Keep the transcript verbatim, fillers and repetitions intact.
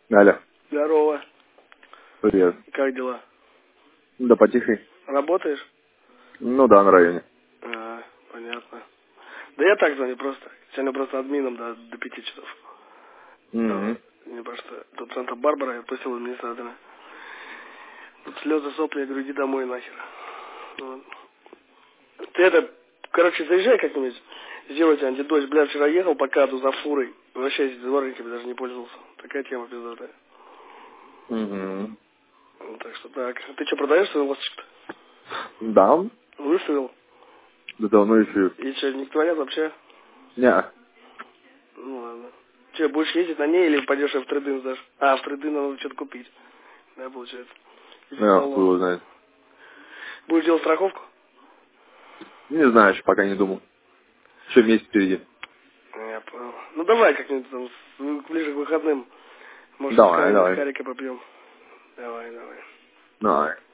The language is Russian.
Алло. Здорово. Привет. Как дела? Да потихоньку. Работаешь? Ну да, на районе. А, понятно. Да я так звоню просто. Сегодня просто админом до, до пяти часов. Угу. Вот. Мне просто тут Санта-Барбара, я пустил администратора. Тут слезы, сопли, я говорю, иди домой нахер. Вот. Ты это, короче, заезжай как-нибудь, сделайте антидождь. Бля, вчера ехал по каду за фурой. Вообще дворниками даже не пользовался. Такая тема пиздатая. Угу. Ну, так что так. Ты что, продаешь свою ласточку-то? Да. Выставил? Да давно еще. И что, не твоя вообще? Не. Ну ладно. Че, будешь ездить на ней или пойдешь в трейдинг сдашь? А, в трейдинг надо что-то купить. Да, получается. Или Я хуй салон. его знает. Будешь делать страховку? Не знаю, еще пока не думал. Еще месяц впереди. Я понял. Ну давай как-нибудь там, с- ближе к выходным. Может, Давай, с давай. Харика попьем. Давай, давай. Давай.